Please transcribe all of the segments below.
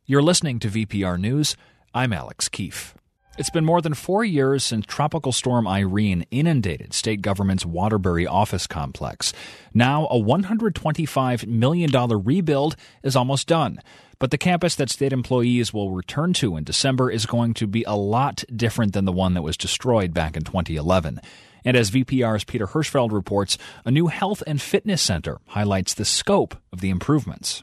You're listening to VPR News. I'm Alex Keefe. It's been more than 4 years since Tropical Storm Irene inundated state government's Waterbury office complex. Now, a $125 million rebuild is almost done. But the campus that state employees will return to in December is going to be a lot different than the one that was destroyed back in 2011. And as VPR's Peter Hirschfeld reports, a new health and fitness center highlights the scope of the improvements.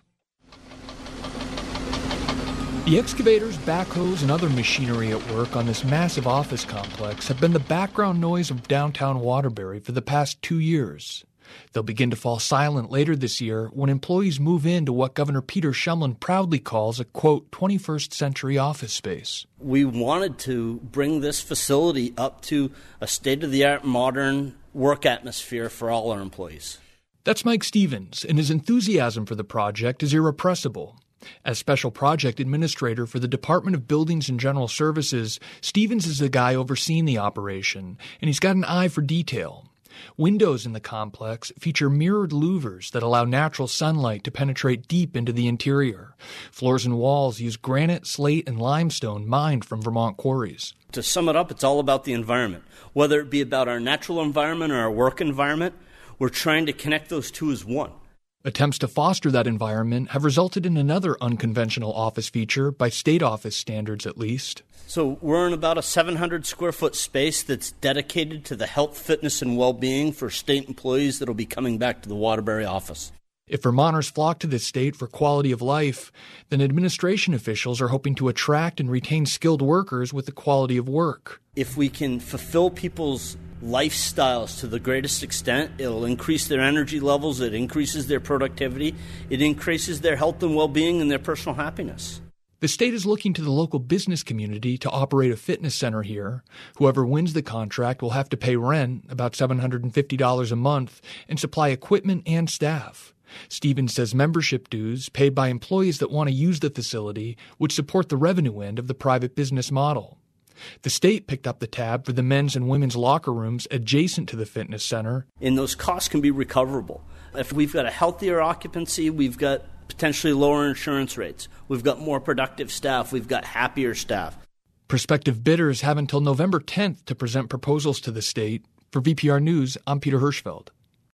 The excavators, backhoes, and other machinery at work on this massive office complex have been the background noise of downtown Waterbury for the past 2 years. They'll begin to fall silent later this year when employees move into what Governor Peter Shumlin proudly calls a, quote, 21st century office space. We wanted to bring this facility up to a state-of-the-art modern work atmosphere for all our employees. That's Mike Stevens, and his enthusiasm for the project is irrepressible. As Special Project Administrator for the Department of Buildings and General Services, Stevens is the guy overseeing the operation, and he's got an eye for detail. Windows in the complex feature mirrored louvers that allow natural sunlight to penetrate deep into the interior. Floors and walls use granite, slate, and limestone mined from Vermont quarries. To sum it up, it's all about the environment. Whether it be about our natural environment or our work environment, we're trying to connect those two as one. Attempts to foster that environment have resulted in another unconventional office feature, by state office standards at least. So we're in about a 700 square foot space that's dedicated to the health, fitness, and well-being for state employees that will be coming back to the Waterbury office. If Vermonters flock to this state for quality of life, then administration officials are hoping to attract and retain skilled workers with the quality of work. If we can fulfill people's lifestyles to the greatest extent, it'll increase their energy levels, it increases their productivity, it increases their health and well-being and their personal happiness. The state is looking to the local business community to operate a fitness center here. Whoever wins the contract will have to pay rent, about $750 a month, and supply equipment and staff. Stevens says membership dues, paid by employees that want to use the facility, would support the revenue end of the private business model. The state picked up the tab for the men's and women's locker rooms adjacent to the fitness center. And those costs can be recoverable. If we've got a healthier occupancy, we've got potentially lower insurance rates. We've got more productive staff. We've got happier staff. Prospective bidders have until November 10th to present proposals to the state. For VPR News, I'm Peter Hirschfeld.